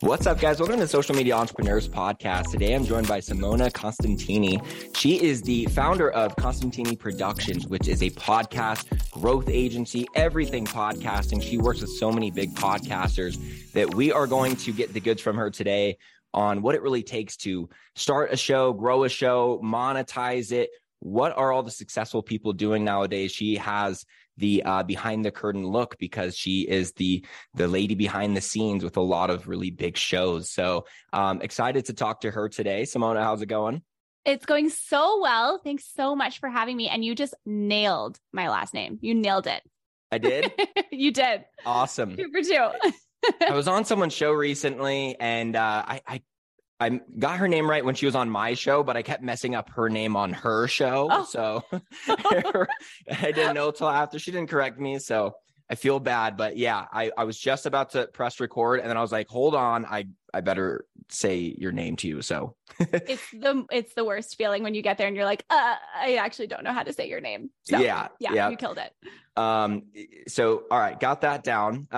What's up, guys? Welcome to the Social Media Entrepreneurs Podcast. Today, I'm joined by Simona Costantini. She is the founder of Costantini Productions, which is a podcast growth agency, everything podcasting. She works with so many big podcasters that we are going to get the goods from her today on what it really takes to start a show, grow a show, monetize it. What are all the successful people doing nowadays? She has the behind the curtain look because she is the lady behind the scenes with a lot of really big shows. So excited to talk to her today. Simona, how's it going? It's going so well. Thanks so much for having me. And you just nailed my last name. You nailed it. I did? You did. Awesome. 2 for 2. I was on someone's show recently and I got her name right when she was on my show, but I kept messing up her name on her show. Oh. So I didn't know till after. She didn't correct me. So I feel bad. But yeah, I was just about to press record and then I was like, hold on, I better say your name to you. So it's the worst feeling when you get there and you're like, I actually don't know how to say your name. So yeah, you killed it. So, all right, got that down.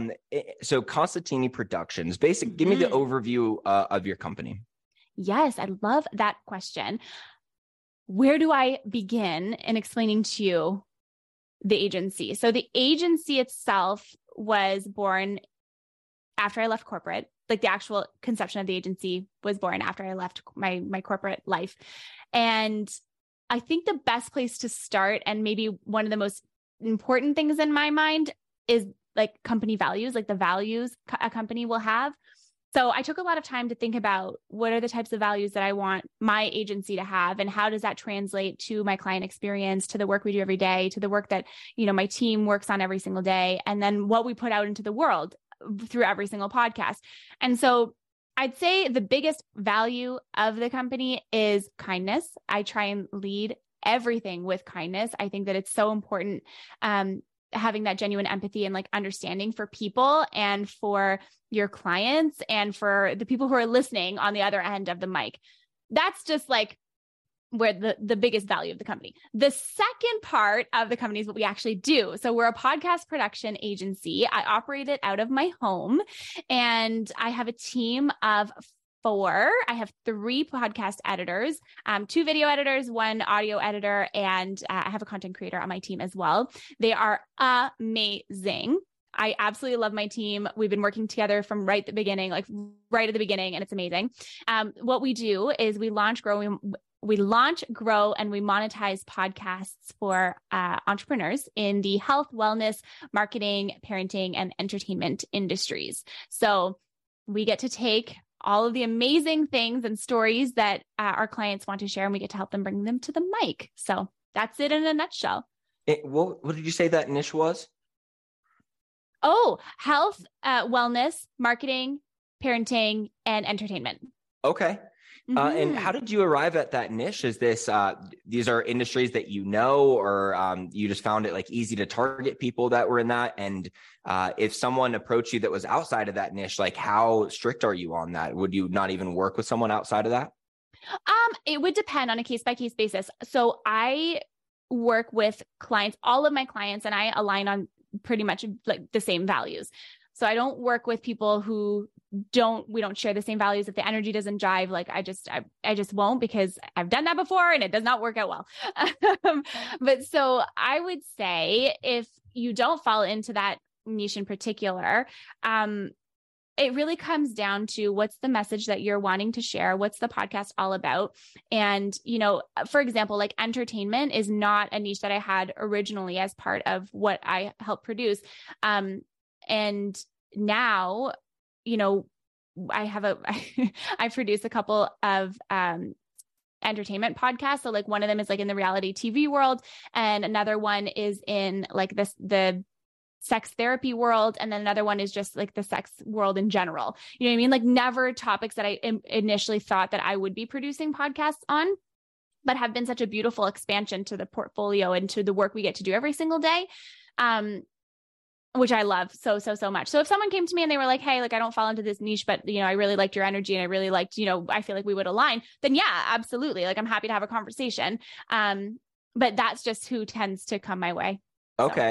So Costantini Productions, give me the overview of your company. Yes, I love that question. Where do I begin in explaining to you the agency? So the agency itself was born after I left corporate. Like the actual conception of the agency was born after I left my corporate life. And I think the best place to start, and maybe one of the most important things in my mind, is like company values, like the values a company will have. So I took a lot of time to think about what are the types of values that I want my agency to have, and how does that translate to my client experience, to the work we do every day, to the work that, my team works on every single day, and then what we put out into the world through every single podcast. And so I'd say the biggest value of the company is kindness. I try and lead everything with kindness. I think that it's so important, having that genuine empathy and like understanding for people and for your clients and for the people who are listening on the other end of the mic. That's just like where the biggest value of the company. The second part of the company is what we actually do. So we're a podcast production agency. I operate it out of my home and I have a team of 4. I have 3 podcast editors, 2 video editors, 1 audio editor, and I have a content creator on my team as well. They are amazing. I absolutely love my team. We've been working together from right at the beginning, and it's amazing. What we do is we launch, grow, and we monetize podcasts for entrepreneurs in the health, wellness, marketing, parenting, and entertainment industries. So we get to take all of the amazing things and stories that our clients want to share, and we get to help them bring them to the mic. So that's it in a nutshell. What did you say that niche was? Oh, health, wellness, marketing, parenting, and entertainment. Okay. And how did you arrive at that niche? Is this, these are industries that or you just found it like easy to target people that were in that? And if someone approached you that was outside of that niche, like how strict are you on that? Would you not even work with someone outside of that? It would depend on a case-by-case basis. So I work with clients, all of my clients, and I align on pretty much like the same values. So I don't work with people who we don't share the same values. If the energy doesn't jive, like I just won't, because I've done that before and it does not work out well. But so I would say if you don't fall into that niche in particular, it really comes down to what's the message that you're wanting to share? What's the podcast all about? And, for example, like entertainment is not a niche that I had originally as part of what I helped produce. And now, I produce a couple of entertainment podcasts. So like one of them is like in the reality TV world, and another one is in like the sex therapy world. And then another one is just like the sex world in general. You know what I mean? Like never topics that I initially thought that I would be producing podcasts on, but have been such a beautiful expansion to the portfolio and to the work we get to do every single day. Which I love so much. So if someone came to me and they were like, hey, like I don't fall into this niche, but I really liked your energy and I really liked, I feel like we would align, then yeah, absolutely. Like I'm happy to have a conversation. But that's just who tends to come my way. Okay.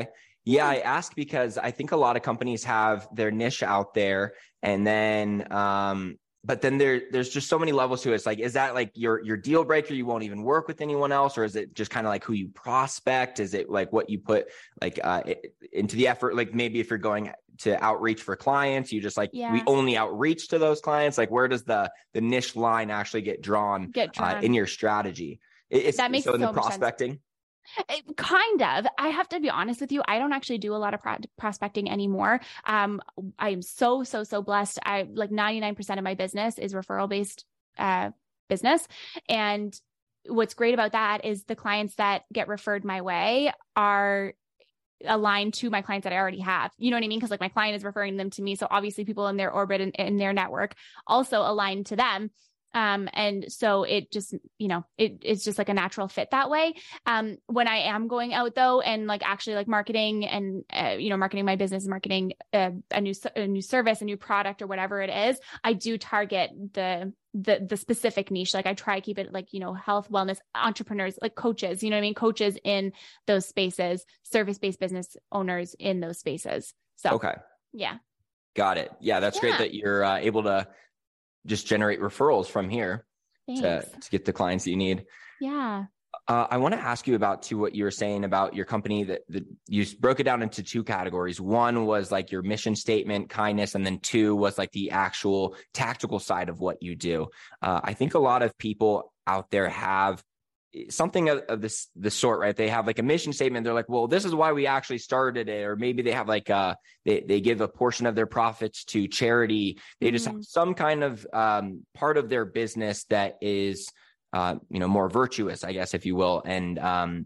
Yeah, I ask because I think a lot of companies have their niche out there, and then but then there's just so many levels to it. It's like, is that like your deal breaker? You won't even work with anyone else, or is it just kind of like who you prospect? Is it like what you put like into the effort? Like maybe if you're going to outreach for clients, you just like we only outreach to those clients. Like where does the niche line actually get drawn in your strategy? That makes so in the so much prospecting. sense. Kind of. I have to be honest with you. I don't actually do a lot of prospecting anymore. I am so blessed. I like 99% of my business is referral based business. And what's great about that is the clients that get referred my way are aligned to my clients that I already have. You know what I mean? Because like my client is referring them to me. So obviously people in their orbit and in their network also aligned to them. And so it just, it's just like a natural fit that way. When I am going out though, and like actually like marketing and, marketing my business, marketing a new service, a new product or whatever it is, I do target the specific niche. Like I try to keep it like, health, wellness, entrepreneurs, like coaches, you know what I mean? Coaches in those spaces, service-based business owners in those spaces. So, okay. Yeah. Got it. Yeah. That's great that you're able to just generate referrals from here to get the clients that you need. Yeah. I want to ask you about what you were saying about your company that you broke it down into two categories. One was like your mission statement, kindness, and then two was like the actual tactical side of what you do. I think a lot of people out there have something of this sort, right? They have like a mission statement. They're like, well, this is why we actually started it. Or maybe they have like they give a portion of their profits to charity. They just have some kind of part of their business that is, more virtuous, I guess, if you will. And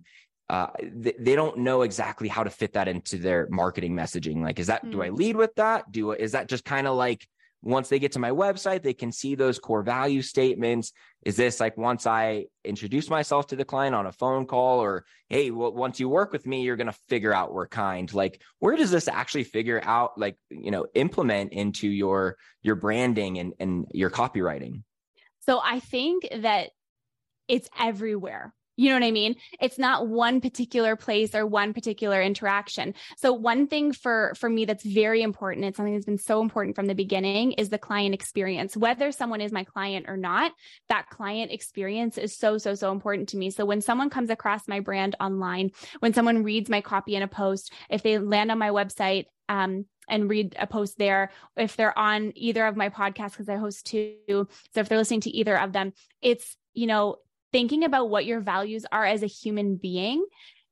they don't know exactly how to fit that into their marketing messaging. Like, do I lead with that? Is that just kind of like, once they get to my website, they can see those core value statements? Is this like once I introduce myself to the client on a phone call, or, hey, well, once you work with me, you're going to figure out we're kind? Like, where does this actually figure out, like, implement into your branding and your copywriting? So I think that it's everywhere. You know what I mean? It's not one particular place or one particular interaction. So one thing for me that's very important, it's something that's been so important from the beginning, is the client experience. Whether someone is my client or not, that client experience is so important to me. So when someone comes across my brand online, when someone reads my copy in a post, if they land on my website, and read a post there, if they're on either of my podcasts, because I host two, so if they're listening to either of them, it's, thinking about what your values are as a human being.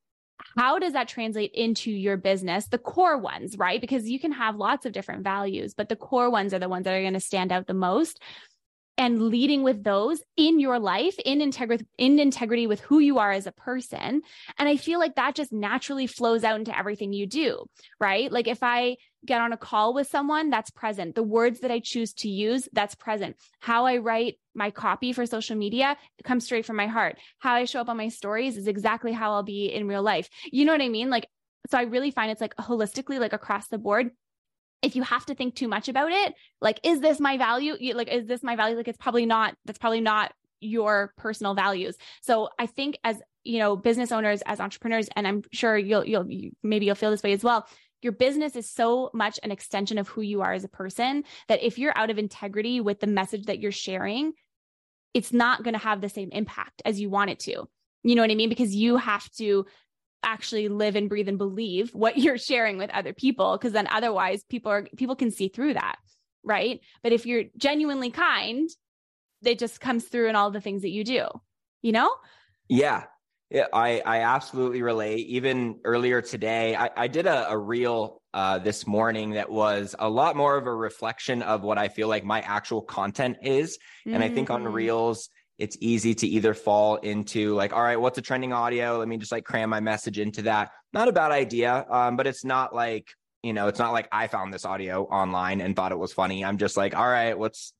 How does that translate into your business? The core ones, right? Because you can have lots of different values, but the core ones are the ones that are going to stand out the most. And leading with those in your life, in integrity with who you are as a person. And I feel like that just naturally flows out into everything you do, right? Like if I get on a call with someone, that's present. The words that I choose to use, that's present. How I write my copy for social media, it comes straight from my heart. How I show up on my stories is exactly how I'll be in real life. You know what I mean? Like, so I really find it's like holistically, like across the board. If you have to think too much about it, like, is this my value? Is this my value? Like, that's probably not your personal values. So I think as, business owners, as entrepreneurs, and I'm sure you'll feel this way as well. Your business is so much an extension of who you are as a person that if you're out of integrity with the message that you're sharing, it's not going to have the same impact as you want it to. You know what I mean? Because you have to actually live and breathe and believe what you're sharing with other people, because then otherwise people can see through that, right? But if you're genuinely kind, it just comes through in all the things that you do, Yeah, I absolutely relate. Even earlier today, I did a reel this morning that was a lot more of a reflection of what I feel like my actual content is. And I think on reels, it's easy to either fall into like, all right, what's a trending audio? Let me just like cram my message into that. Not a bad idea. But it's not like, it's not like I found this audio online and thought it was funny. I'm just like, all right, what's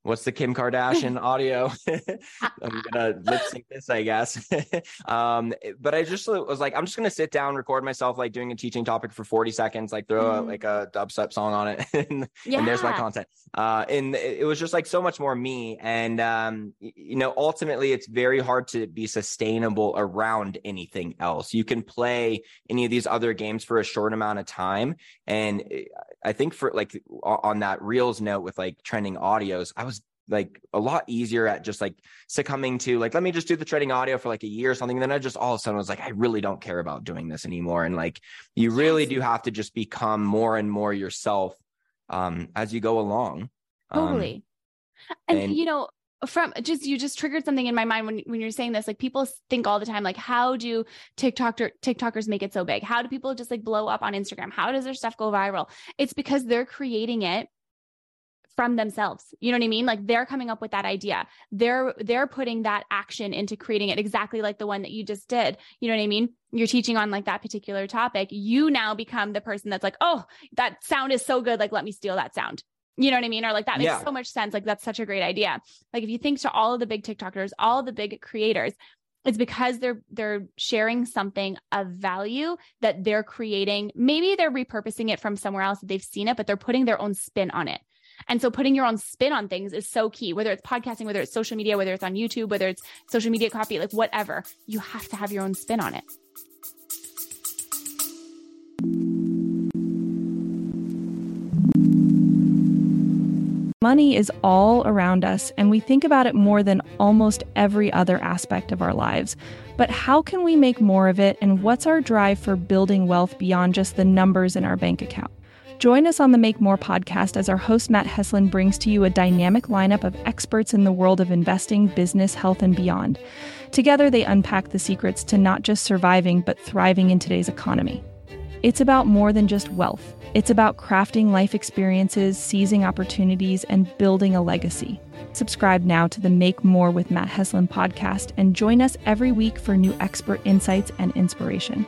what's the Kim Kardashian audio? I'm gonna lip sync this, I guess. But I just was like, I'm just gonna sit down, record myself like doing a teaching topic for 40 seconds, like throw like a dubstep song on it, and there's my content. And it was just like so much more me. And ultimately, it's very hard to be sustainable around anything else. You can play any of these other games for a short amount of time, and I think for like on that Reels note with like trending audios, I was like a lot easier at just like succumbing to like, let me just do the trending audio for like a year or something. And then I just all of a sudden was like, I really don't care about doing this anymore. And like, you really do have to just become more and more yourself as you go along. Totally. And you just triggered something in my mind when you're saying this. Like, people think all the time, like, how do TikTokers make it so big? How do people just like blow up on Instagram? How does their stuff go viral? It's because they're creating it from themselves. You know what I mean? Like, they're coming up with that idea. They're putting that action into creating it, exactly like the one that you just did. You know what I mean? You're teaching on like that particular topic. You now become the person that's like, oh, that sound is so good. Like, let me steal that sound. You know what I mean? Or like, that makes so much sense. Like, that's such a great idea. Like, if you think to all of the big TikTokers, all the big creators, it's because they're sharing something of value that they're creating. Maybe they're repurposing it from somewhere else that they've seen it, but they're putting their own spin on it. And so putting your own spin on things is so key, whether it's podcasting, whether it's social media, whether it's on YouTube, whether it's social media copy, like whatever, you have to have your own spin on it. Money is all around us, and we think about it more than almost every other aspect of our lives. But how can we make more of it, and what's our drive for building wealth beyond just the numbers in our bank account? Join us on the Make More podcast as our host, Matt Heslin, brings to you a dynamic lineup of experts in the world of investing, business, health, and beyond. Together, they unpack the secrets to not just surviving, but thriving in today's economy. It's about more than just wealth. It's about crafting life experiences, seizing opportunities, and building a legacy. Subscribe now to the Make More with Matt Heslin podcast and join us every week for new expert insights and inspiration.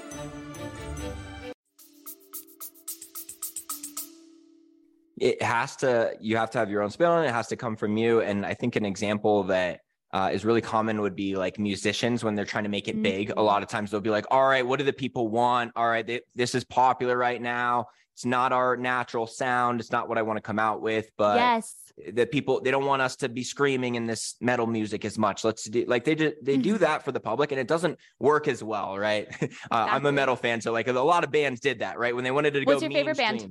You have to have your own spin on it. It has to come from you. And I think an example that is really common would be like musicians when they're trying to make it big. A lot of times they'll be like, all right, what do the people want? All right, this is popular right now. It's not our natural sound. It's not what I want to come out with, but the people, they don't want us to be screaming in this metal music as much. Let's do like they do that for the public, and it doesn't work as well. Right. Exactly. I'm a metal fan. So like a lot of bands did that, right? When they wanted to go. What's your favorite band?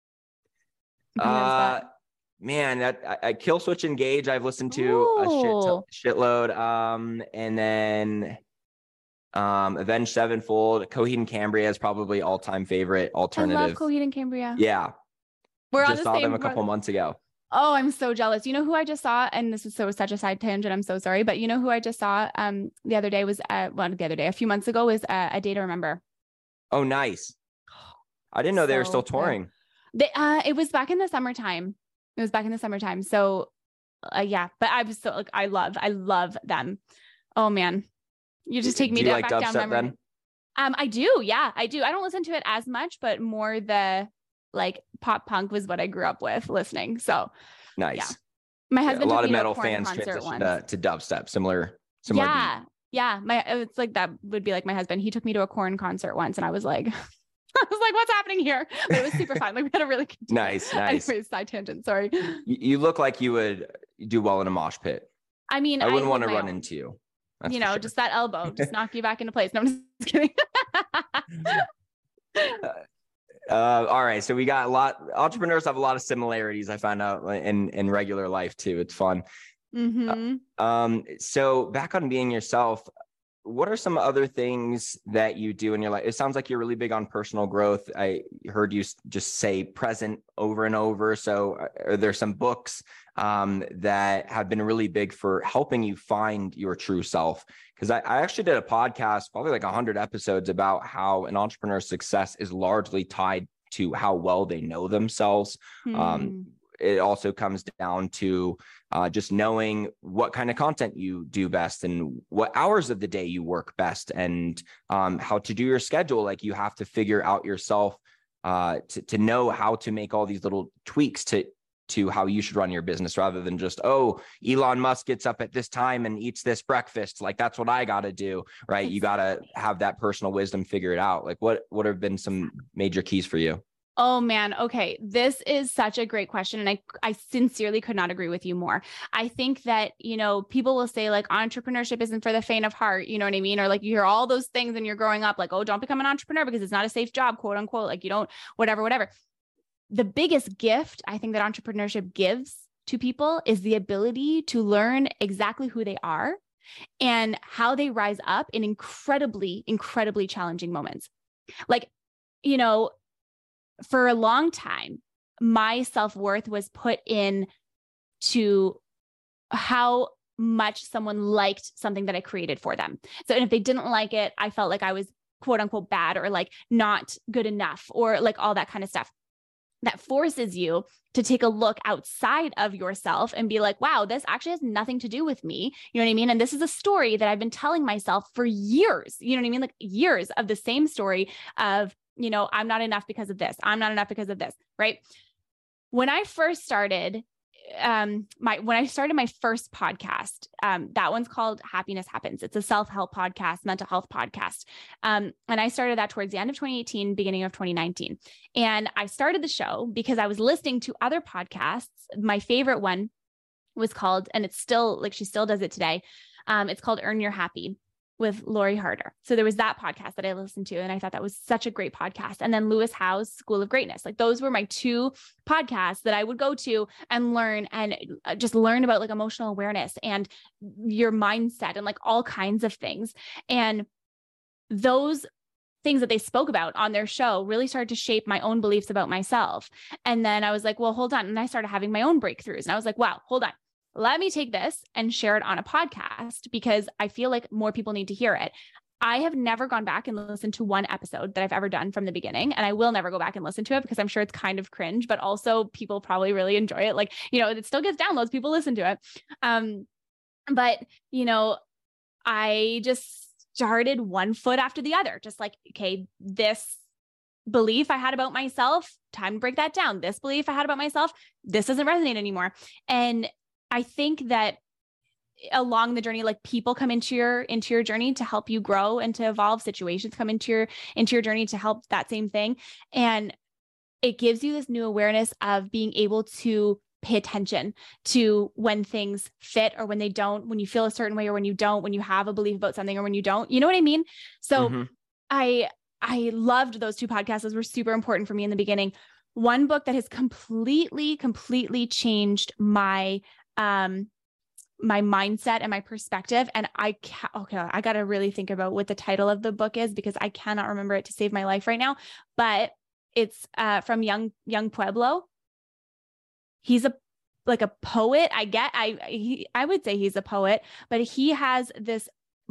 Man, I Kill Switch Engage I've listened to a shitload. And then Avenged Sevenfold, Coheed and Cambria is probably all-time favorite alternative. I love Coheed and Cambria. Yeah. We're just saw them a couple months ago. Oh, I'm so jealous. You know who I just saw? And this is such a side tangent. I'm so sorry. But you know who I just saw the other day was a few months ago was A Day to Remember. Oh, nice. I didn't know they were still touring. It was back in the summertime. So yeah, but I was so like, I love them. Oh man. You just take me back down memory. Then? I do. Yeah, I do. I don't listen to it as much, but more the like pop punk was what I grew up with listening. So nice. Yeah. My husband, a lot of metal fans transitioned to dubstep, similar. Yeah. Beat. Yeah. It's like, that would be like my husband. He took me to a Korn concert once and I was like, what's happening here? But it was super fun. Like, we had a really good time. Nice. Anyways, side tangent. Sorry. You look like you would do well in a mosh pit. I mean, I wouldn't want to run into you. Sure. Just that elbow, just knock you back into place. No, I'm just kidding. All right. So we got entrepreneurs have a lot of similarities. I found out in regular life too. It's fun. Mm-hmm. So back on being yourself, what are some other things that you do in your life? It sounds like you're really big on personal growth. I heard you just say present over and over. So are there some books that have been really big for helping you find your true self? Because I actually did a podcast, probably like 100 episodes, about how an entrepreneur's success is largely tied to how well they know themselves. It also comes down to just knowing what kind of content you do best and what hours of the day you work best, and how to do your schedule. Like, you have to figure out yourself to know how to make all these little tweaks to to how you should run your business, rather than just, oh, Elon Musk gets up at this time and eats this breakfast, like that's what I got to do, right? You got to have that personal wisdom, figure it out. Like what have been some major keys for you? Oh man. Okay. This is such a great question. And I sincerely could not agree with you more. I think that, people will say like entrepreneurship isn't for the faint of heart, you know what I mean? Or like you hear all those things and you're growing up like, oh, don't become an entrepreneur because it's not a safe job, quote unquote. Like you don't, whatever. The biggest gift I think that entrepreneurship gives to people is the ability to learn exactly who they are and how they rise up in incredibly, incredibly challenging moments. Like, for a long time, my self-worth was put in to how much someone liked something that I created for them. So, and if they didn't like it, I felt like I was quote unquote bad or like not good enough or like all that kind of stuff. That forces you to take a look outside of yourself and be like, wow, this actually has nothing to do with me. You know what I mean? And this is a story that I've been telling myself for years, you know what I mean? Like years of the same story of, I'm not enough because of this. I'm not enough because of this, right? When I first started, my first podcast, that one's called Happiness Happens. It's a self-help podcast, mental health podcast. And I started that towards the end of 2018, beginning of 2019. And I started the show because I was listening to other podcasts. My favorite one was called, and it's still like, she still does it today. It's called Earn Your Happy with Lori Harder. So there was that podcast that I listened to, and I thought that was such a great podcast. And then Lewis Howes' School of Greatness. Like those were my two podcasts that I would go to and learn and just learn about like emotional awareness and your mindset and like all kinds of things. And those things that they spoke about on their show really started to shape my own beliefs about myself. And then I was like, well, hold on. And I started having my own breakthroughs. And I was like, wow, hold on. Let me take this and share it on a podcast because I feel like more people need to hear it. I have never gone back and listened to one episode that I've ever done from the beginning. And I will never go back and listen to it because I'm sure it's kind of cringe, but also people probably really enjoy it. Like, it still gets downloads. People listen to it. But I just started one foot after the other, just like, okay, this belief I had about myself, time to break that down. This belief I had about myself, this doesn't resonate anymore. And I think that along the journey, like people come into your journey to help you grow and to evolve. Situations come into your journey to help that same thing. And it gives you this new awareness of being able to pay attention to when things fit or when they don't, when you feel a certain way or when you don't, when you have a belief about something or when you don't, you know what I mean? So I loved those two podcasts. Those were super important for me in the beginning. One book that has completely changed my my mindset and my perspective. And I got to really think about what the title of the book is because I cannot remember it to save my life right now, but it's from Young Pueblo. He's a poet. I would say he's a poet, but he has this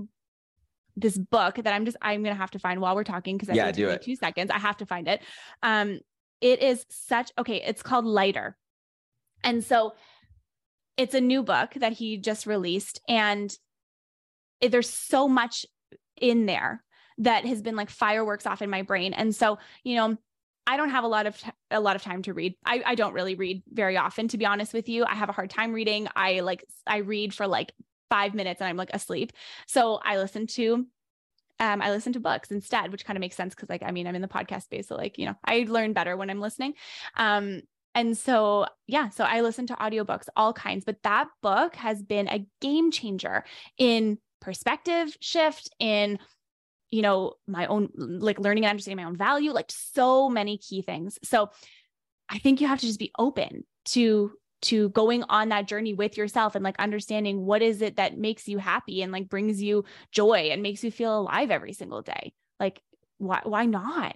book that I'm going to have to find while we're talking. Cause I do it 2 seconds. I have to find it. It is it's called Lighter. And so it's a new book that he just released, and there's so much in there that has been like fireworks off in my brain. And so, I don't have a lot of time to read. I don't really read very often, to be honest with you. I have a hard time reading. I read for like 5 minutes and I'm like asleep. So I listen to books instead, which kind of makes sense. Cause I'm in the podcast space. So I learn better when I'm listening. And so, so I listen to audiobooks, all kinds, but that book has been a game changer in perspective shift, in, my own, like learning and understanding my own value, like so many key things. So I think you have to just be open to going on that journey with yourself and like understanding what is it that makes you happy and like brings you joy and makes you feel alive every single day. Like, why not,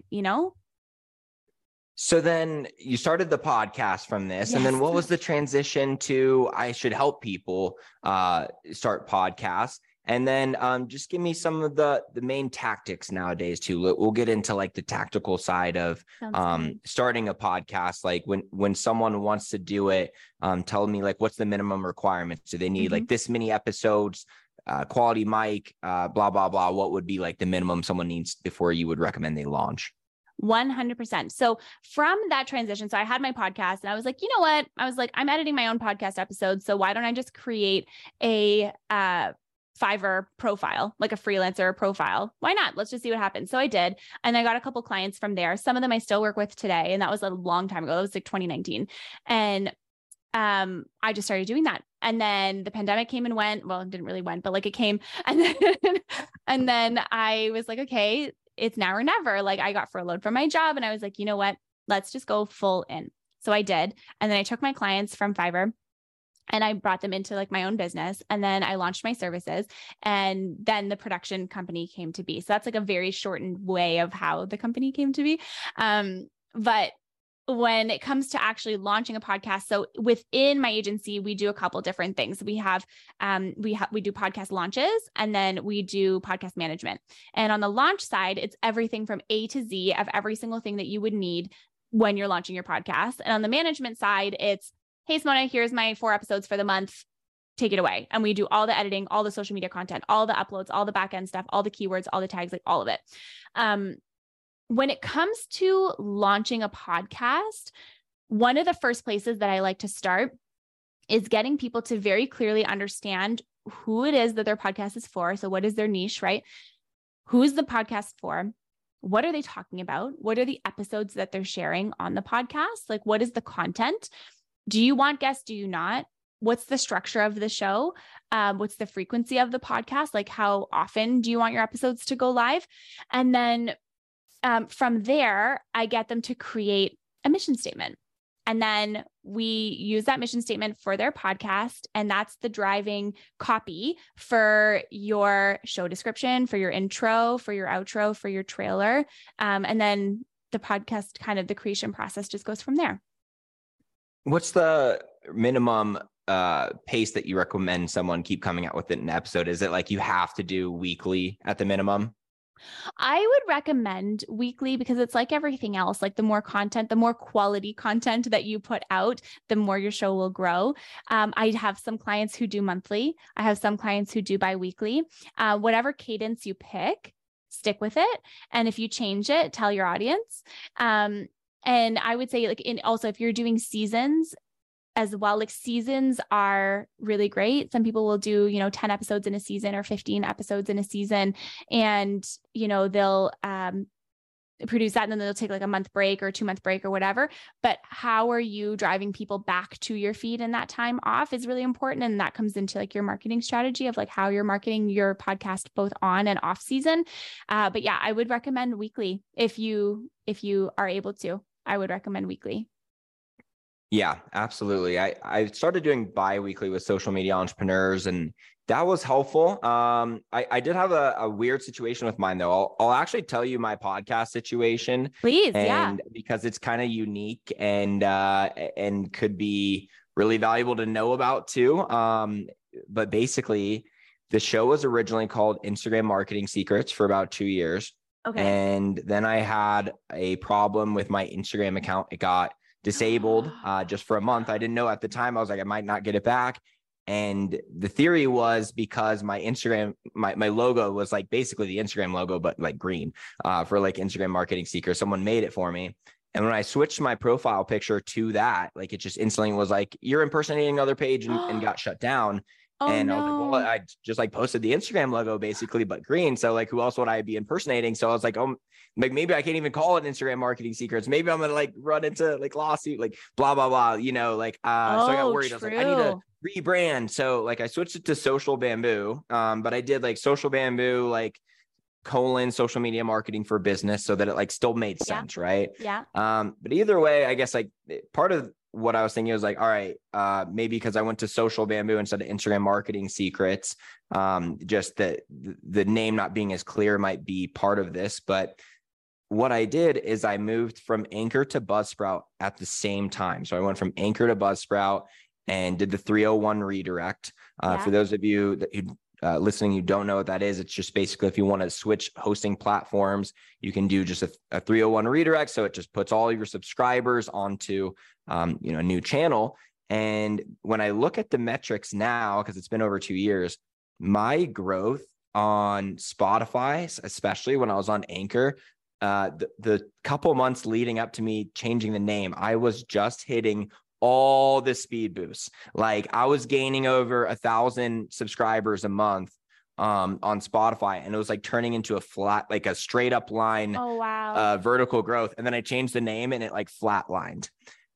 So then you started the podcast from this, and then what was the transition to, I should help people start podcasts? And then just give me some of the main tactics nowadays too. We'll get into like the tactical side of starting a podcast. Like when someone wants to do it, tell me like, what's the minimum requirements? Do they need like this many episodes, quality mic, blah, blah, blah. What would be like the minimum someone needs before you would recommend they launch? 100%. So from that transition, so I had my podcast and I was like, you know what? I was like, I'm editing my own podcast episodes. So why don't I just create a Fiverr profile, like a freelancer profile? Why not? Let's just see what happens. So I did. And I got a couple clients from there. Some of them I still work with today. And that was a long time ago. That was like 2019. And I just started doing that. And then the pandemic came and went. Well, it didn't really went, but like it came. And then I was like, okay, it's now or never. Like I got furloughed from my job and I was like, you know what? Let's just go full in. So I did. And then I took my clients from Fiverr and I brought them into like my own business. And then I launched my services and then the production company came to be. So that's like a very shortened way of how the company came to be. But when it comes to actually launching a podcast, so within my agency, we do a couple different things. We do podcast launches and then we do podcast management. And on the launch side, it's everything from A to Z of every single thing that you would need when you're launching your podcast. And on the management side, it's, hey, Simona, here's my 4 episodes for the month. Take it away. And we do all the editing, all the social media content, all the uploads, all the backend stuff, all the keywords, all the tags, like all of it. When it comes to launching a podcast, one of the first places that I like to start is getting people to very clearly understand who it is that their podcast is for. So what is their niche, right? Who is the podcast for? What are they talking about? What are the episodes that they're sharing on the podcast? Like, what is the content? Do you want guests? Do you not? What's the structure of the show? What's the frequency of the podcast? Like, how often do you want your episodes to go live? And then from there, I get them to create a mission statement. And then we use that mission statement for their podcast. And that's the driving copy for your show description, for your intro, for your outro, for your trailer. And then the podcast, kind of the creation process just goes from there. What's the minimum pace that you recommend someone keep coming out with an episode? Is it like you have to do weekly at the minimum? I would recommend weekly because it's like everything else. Like the more content, the more quality content that you put out, the more your show will grow. I have some clients who do monthly. I have some clients who do bi-weekly. Whatever cadence you pick, stick with it. And if you change it, tell your audience. And I would say like also if you're doing seasons as well, like seasons are really great. Some people will do, 10 episodes in a season or 15 episodes in a season. And, they'll produce that and then they'll take like a month break or 2-month break or whatever. But how are you driving people back to your feed in that time off is really important. And that comes into like your marketing strategy of like how you're marketing your podcast both on and off season. But yeah, I would recommend weekly if you are able to. I would recommend weekly. Yeah, absolutely. I started doing bi-weekly with social media entrepreneurs and that was helpful. I did have a weird situation with mine though. I'll actually tell you my podcast situation. Please. Because it's kind of unique and could be really valuable to know about too. But basically the show was originally called Instagram Marketing Secrets for about 2 years. Okay. And then I had a problem with my Instagram account. It got disabled just for a month. I didn't know at the time. I was like, I might not get it back. And the theory was because my Instagram, my logo was like basically the Instagram logo, but like green for like Instagram Marketing Secrets. Someone made it for me. And when I switched my profile picture to that, like it just instantly was like, you're impersonating another page and got shut down. Oh, and no. I was like, well, I just like posted the Instagram logo basically, but green. So like, who else would I be impersonating? So I was like, oh, like maybe I can't even call it Instagram Marketing Secrets. Maybe I'm going to like run into like lawsuit, like blah, blah, blah, so I got worried. I was like, I need to rebrand. So like I switched it to Social Bamboo. But I did like Social Bamboo, like social media marketing for business so that it like still made sense. Yeah. Right. Yeah. But either way, I guess like part of what I was thinking was like, all right, maybe because I went to Social Bamboo instead of Instagram Marketing Secrets, just that the name not being as clear might be part of this. But what I did is I moved from Anchor to Buzzsprout at the same time. So I went from Anchor to Buzzsprout and did the 301 redirect. For those of you that listening, you don't know what that is. It's just basically if you want to switch hosting platforms, you can do just a 301 redirect. So it just puts all your subscribers onto a new channel. And when I look at the metrics now, because it's been over 2 years, my growth on Spotify, especially when I was on Anchor, the couple months leading up to me changing the name, I was just hitting all the speed boosts. Like I was gaining over 1,000 subscribers a month on Spotify, and it was like turning into a flat, like a straight up line, vertical growth. And then I changed the name and it like flatlined.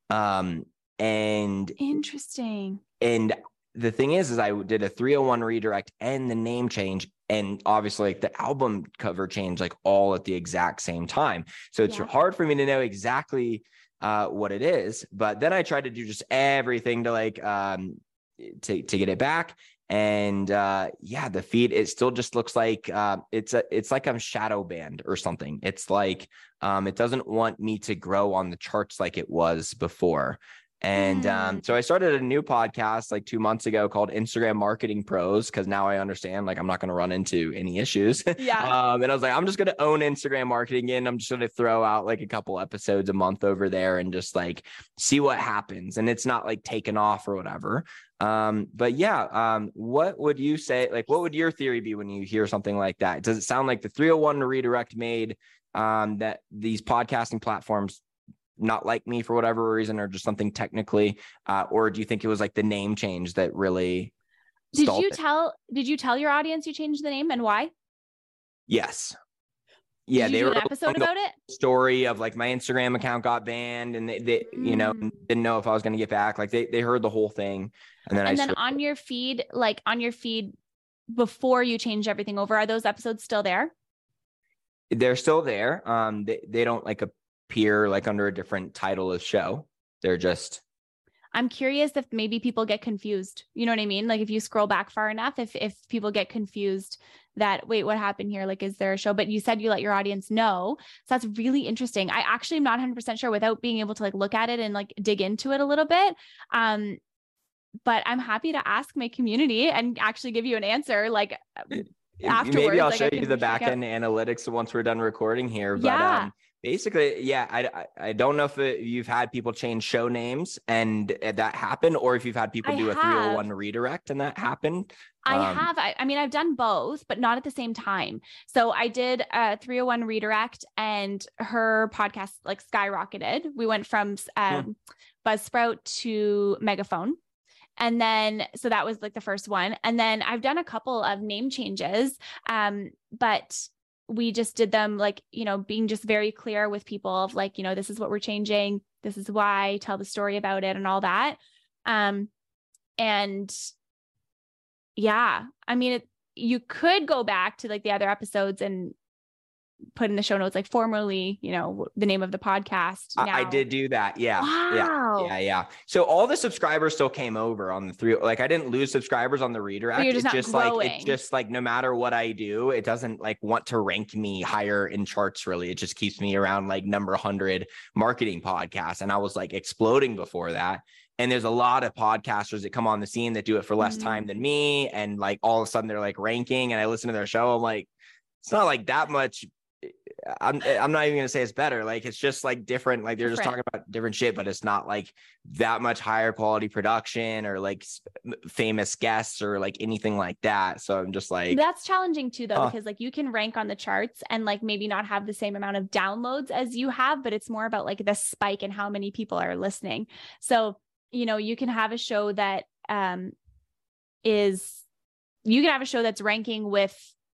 And interesting. And the thing is I did a 301 redirect and the name change. And obviously like the album cover change, like all at the exact same time. So it's hard for me to know exactly what it is, but then I tried to do just everything to like, to get it back. And the feed, it still just looks like it's like I'm shadow banned or something. It's like it doesn't want me to grow on the charts like it was before. And so I started a new podcast like 2 months ago called Instagram Marketing Pros, because now I understand like I'm not going to run into any issues. And I was like, I'm just going to own Instagram marketing again. I'm just going to throw out like a couple episodes a month over there and just like see what happens. And it's not like taken off or whatever. What would you say? Like, what would your theory be when you hear something like that? Does it sound like the 301 redirect made that these podcasting platforms not like me for whatever reason, or just something technically, or do you think it was like the name change that really did you tell your audience you changed the name and why? Yes. Yeah. Did you do an episode about it? Story of like my Instagram account got banned and they didn't know if I was going to get back. Like they heard the whole thing. And then on your feed before you changed everything over, are those episodes still there? They're still there. They don't like appear like under a different title of show. They're just, I'm curious if maybe people get confused. You know what I mean? Like if you scroll back far enough, if people get confused that, wait, what happened here? Like, is there a show? But you said you let your audience know. So that's really interesting. I actually am not 100% sure without being able to like look at it and like dig into it a little bit. But I'm happy to ask my community and actually give you an answer like afterwards. Maybe I'll show you the back end analytics once we're done recording here. But basically, I don't know if you've had people change show names and that happened, or if you've had people do a 301 redirect and that happened. I have. I mean, I've done both, but not at the same time. So I did a 301 redirect and her podcast like skyrocketed. We went from Buzzsprout to Megaphone. And then, so that was like the first one. And then I've done a couple of name changes, but we just did them like, being just very clear with people of like, this is what we're changing. This is why, tell the story about it and all that. I mean, you could go back to like the other episodes and put in the show notes, like formerly, the name of the podcast. I did do that. Yeah. Wow. Yeah. So all the subscribers still came over on the three, like I didn't lose subscribers on the redirect. It's just like, no matter what I do, it doesn't like want to rank me higher in charts. Really. It just keeps me around like number 100 marketing podcasts. And I was like exploding before that. And there's a lot of podcasters that come on the scene that do it for less time than me. And like, all of a sudden they're like ranking, and I listen to their show. I'm like, it's not like that much. I'm not even going to say it's better. Like, it's just like different. Like they're just talking about different shit, but it's not like that much higher quality production or like famous guests or like anything like that. So I'm just like, that's challenging too, though, because like you can rank on the charts and like maybe not have the same amount of downloads as you have, but it's more about like the spike and how many people are listening. So, you can have a show that that's ranking with,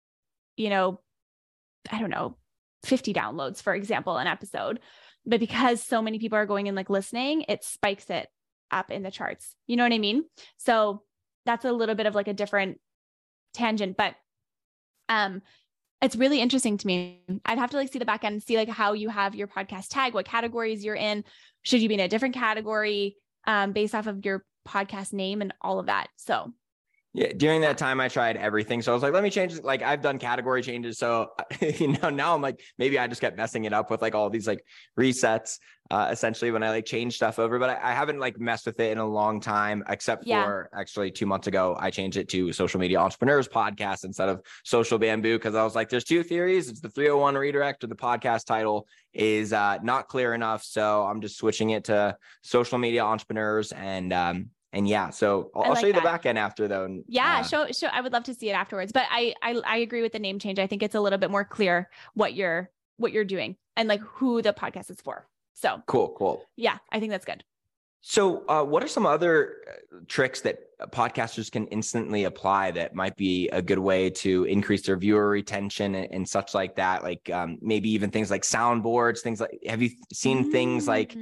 I don't know, 50 downloads, for example, an episode, but because so many people are going and like listening, it spikes it up in the charts. You know what I mean? So that's a little bit of like a different tangent, but it's really interesting to me. I'd have to like see the back end and see like how you have your podcast tag, what categories you're in. Should you be in a different category based off of your podcast name and all of that? So yeah, during that time, I tried everything. So I was like, let me change it. Like I've done category changes. So, now I'm like, maybe I just kept messing it up with like all these like resets, essentially when I like change stuff over, but I haven't like messed with it in a long time, except for actually 2 months ago, I changed it to Social Media Entrepreneurs Podcast instead of Social Bamboo. Cause I was like, there's two theories. It's the 301 redirect, or the podcast title is not clear enough. So I'm just switching it to Social Media Entrepreneurs. And yeah, so I'll show you the back end after though. Show. I would love to see it afterwards, but I agree with the name change. I think it's a little bit more clear what you're what you're doing and like who the podcast is for. So cool. Yeah, I think that's good. So what are some other tricks that podcasters can instantly apply that might be a good way to increase their viewer retention and such like that? Like maybe even things like soundboards, things like, have you seen things like,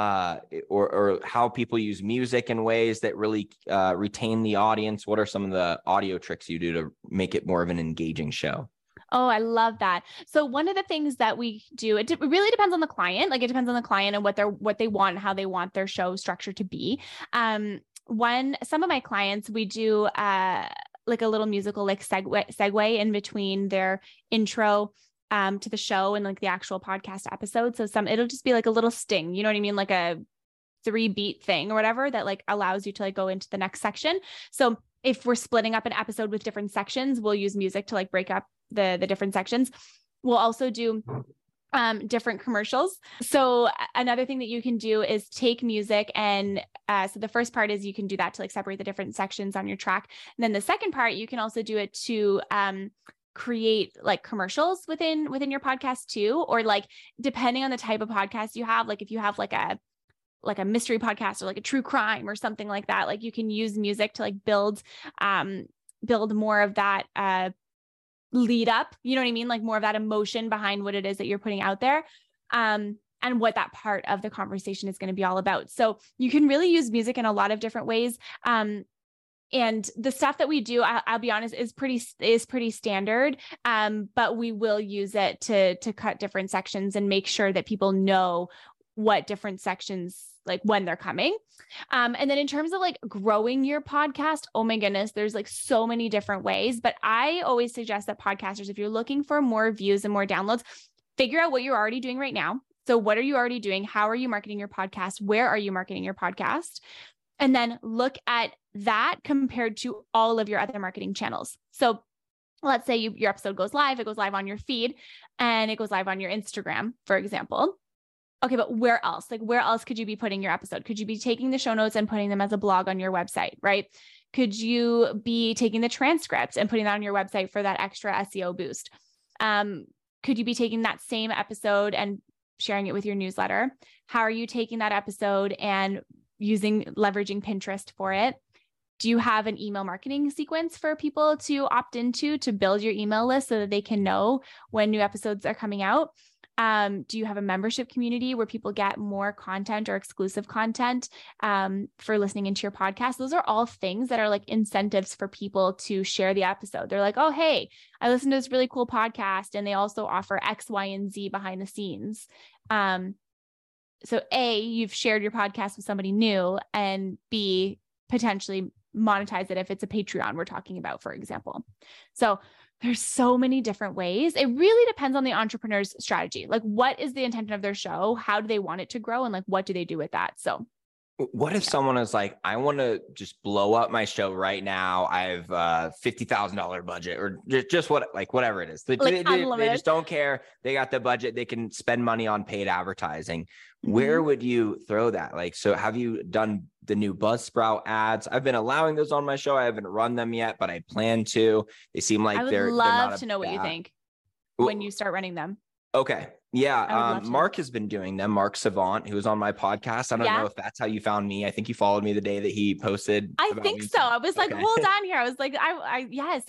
or how people use music in ways that really retain the audience? What are some of the audio tricks you do to make it more of an engaging show? Oh, I love that. So one of the things that we do, it really depends on the client. Like it depends on the client and what they want, and how they want their show structure to be. Some of my clients, we do like a little musical, like segue in between their intro to the show and like the actual podcast episode. So it'll just be like a little sting, you know what I mean? Like a 3-beat thing or whatever that like allows you to like go into the next section. So if we're splitting up an episode with different sections, we'll use music to like break up the different sections. We'll also do different commercials. So another thing that you can do is take music and so the first part is you can do that to like separate the different sections on your track. And then the second part, you can also do it to create like commercials within your podcast too, or like depending on the type of podcast you have, like if you have like a mystery podcast or like a true crime or something like that, like you can use music to like build more of that lead up, you know what I mean? Like more of that emotion behind what it is that you're putting out there. And what that part of the conversation is going to be all about. So you can really use music in a lot of different ways. And the stuff that we do, I'll be honest, is pretty standard. But we will use it to cut different sections and make sure that people know what different sections, like when they're coming. And then in terms of like growing your podcast, oh my goodness, there's like so many different ways, but I always suggest that podcasters, if you're looking for more views and more downloads, figure out what you're already doing right now. So what are you already doing? How are you marketing your podcast? Where are you marketing your podcast? And then look at that compared to all of your other marketing channels. So let's say your episode goes live, it goes live on your feed and it goes live on your Instagram, for example. Okay, but where else? Like where else could you be putting your episode? Could you be taking the show notes and putting them as a blog on your website, right? Could you be taking the transcripts and putting that on your website for that extra SEO boost? Could you be taking that same episode and sharing it with your newsletter? How are you taking that episode and leveraging Pinterest for it? Do you have an email marketing sequence for people to opt into to build your email list so that they can know when new episodes are coming out? Do you have a membership community where people get more content or exclusive content for listening into your podcast? Those are all things that are like incentives for people to share the episode. They're like, oh, hey, I listened to this really cool podcast and they also offer X, Y, and Z behind the scenes. So A, you've shared your podcast with somebody new, and B, potentially monetize it if it's a Patreon we're talking about, for example. So there's so many different ways. It really depends on the entrepreneur's strategy. Like what is the intention of their show? How do they want it to grow? And like, what do they do with that? So what if someone is like, I want to just blow up my show right now. I have $50,000 budget or just whatever it is. They just don't care. They got the budget. They can spend money on paid advertising. Mm-hmm. Where would you throw that? Like, so have you done the new Buzzsprout ads? I've been allowing those on my show. I haven't run them yet, but I plan to. They seem like they're love to know what you think when you start running them. Okay. Yeah. Mark has been doing them. Mark Savant, who was on my podcast. I don't know if that's how you found me. I think you followed me the day that he posted. I think so. I was like, hold on here. I was like, yes.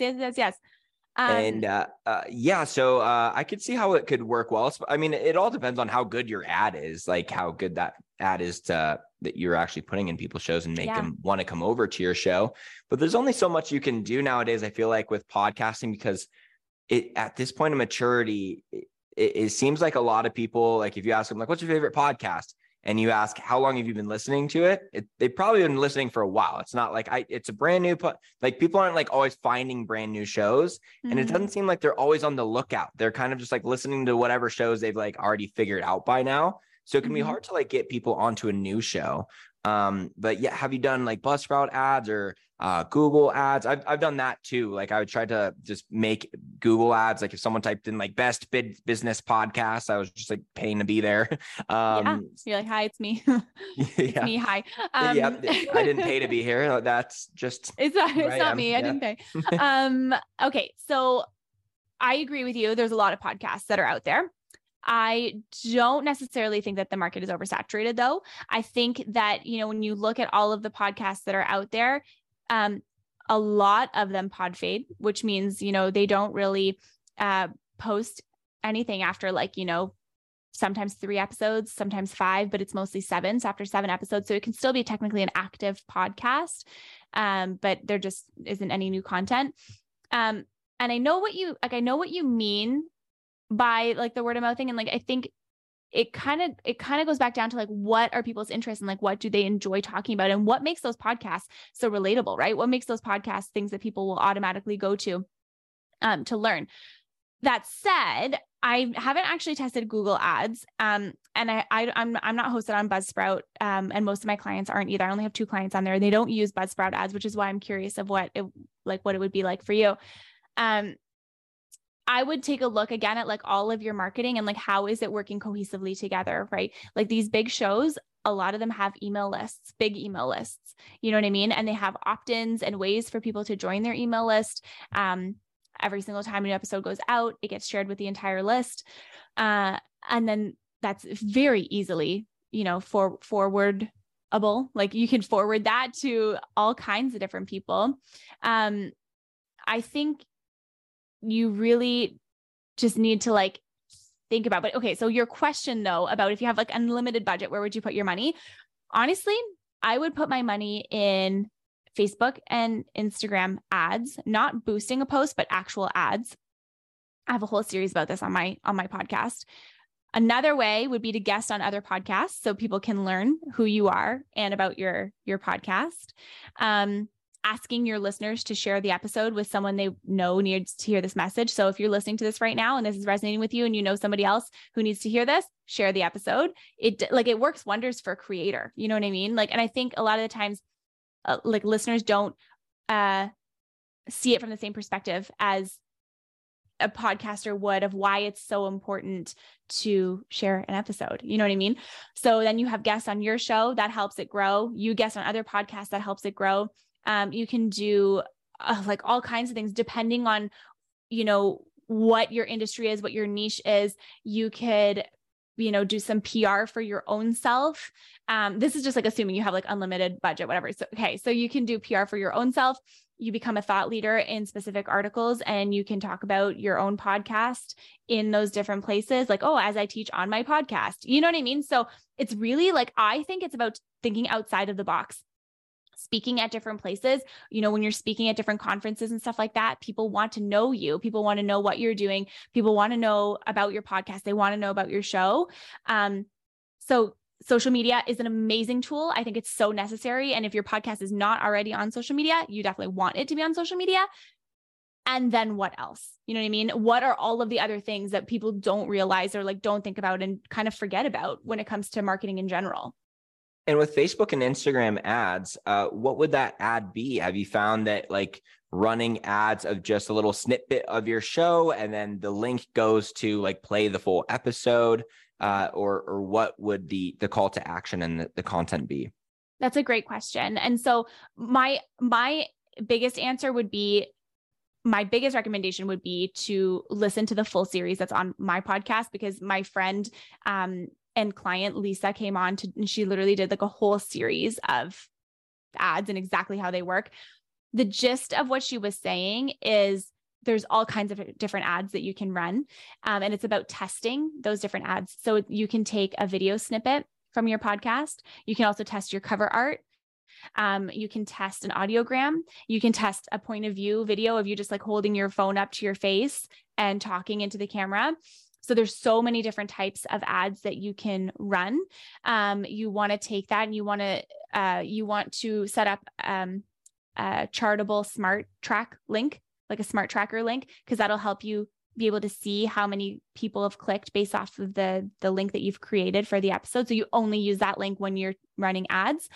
So I could see how it could work well. I mean, it all depends on how good your ad is, like how good that ad is that you're actually putting in people's shows and make them want to come over to your show. But there's only so much you can do nowadays, I feel like, with podcasting, because at this point of maturity, it seems like a lot of people, like if you ask them, like, what's your favorite podcast? And you ask, how long have you been listening to it? They've probably been listening for a while. It's not like it's a brand new, like people aren't like always finding brand new shows. Mm-hmm. And it doesn't seem like they're always on the lookout. They're kind of just like listening to whatever shows they've like already figured out by now. So it can be hard to like get people onto a new show. But yeah, have you done like Buzzsprout ads or Google ads? I've done that too. Like I would try to just make Google ads. Like if someone typed in like best business podcast, I was just like paying to be there. You're like, hi, it's me. It's me. Hi. I didn't pay to be here. That's just, it's not me. I didn't pay. Okay. So I agree with you. There's a lot of podcasts that are out there. I don't necessarily think that the market is oversaturated though. I think that, when you look at all of the podcasts that are out there, a lot of them pod fade, which means, they don't really post anything after sometimes 3 episodes, sometimes 5, but it's mostly 7. So after 7 episodes, so it can still be technically an active podcast, but there just isn't any new content. And I know what you mean by the word of mouth thing. And I think it kind of goes back down to what are people's interests and what do they enjoy talking about and what makes those podcasts so relatable, right? What makes those podcasts things that people will automatically go to learn. That said, I haven't actually tested Google Ads, and I'm not hosted on Buzzsprout, and most of my clients aren't either. I only have 2 clients on there. They don't use Buzzsprout ads, which is why I'm curious of what it would be like for you. I would take a look again at all of your marketing and how is it working cohesively together, right? These big shows, a lot of them have email lists, big email lists, you know what I mean? And they have opt-ins and ways for people to join their email list. Every single time an episode goes out, it gets shared with the entire list. And then that's very easily, forwardable. You can forward that to all kinds of different people. I think you really just need to think about, but okay. So your question though, about if you have unlimited budget, where would you put your money? Honestly, I would put my money in Facebook and Instagram ads, not boosting a post, but actual ads. I have a whole series about this on my podcast. Another way would be to guest on other podcasts so people can learn who you are and about your podcast. Asking your listeners to share the episode with someone they know needs to hear this message. So if you're listening to this right now and this is resonating with you and you know somebody else who needs to hear this, share the episode. It works wonders for a creator. You know what I mean? And I think a lot of the times, listeners don't see it from the same perspective as a podcaster would of why it's so important to share an episode. You know what I mean? So then you have guests on your show that helps it grow. You guest on other podcasts that helps it grow. You can do all kinds of things depending on, what your industry is, what your niche is. You could, do some PR for your own self. This is just assuming you have unlimited budget, whatever. So, okay. So you can do PR for your own self. You become a thought leader in specific articles and you can talk about your own podcast in those different places. As I teach on my podcast, you know what I mean? So it's really I think it's about thinking outside of the box. Speaking at different places, when you're speaking at different conferences and stuff like that, people want to know you. People want to know what you're doing. People want to know about your podcast. They want to know about your show. So social media is an amazing tool. I think it's so necessary. And if your podcast is not already on social media, you definitely want it to be on social media. And then what else? You know what I mean? What are all of the other things that people don't realize or don't think about and kind of forget about when it comes to marketing in general? And with Facebook and Instagram ads, what would that ad be? Have you found that running ads of just a little snippet of your show and then the link goes to play the full episode, or what would the call to action and the content be? That's a great question. And so my biggest answer would be, my biggest recommendation would be to listen to the full series that's on my podcast, because my friend, and client Lisa came on and she literally did a whole series of ads and exactly how they work. The gist of what she was saying is there's all kinds of different ads that you can run. And it's about testing those different ads. So you can take a video snippet from your podcast. You can also test your cover art. You can test an audiogram. You can test a point of view video of you just holding your phone up to your face and talking into the camera. So there's so many different types of ads that you can run. You want to take that and you want to set up a Chartable Smart Track link, a smart tracker link, because that'll help you be able to see how many people have clicked based off of the link that you've created for the episode. So you only use that link when you're running ads.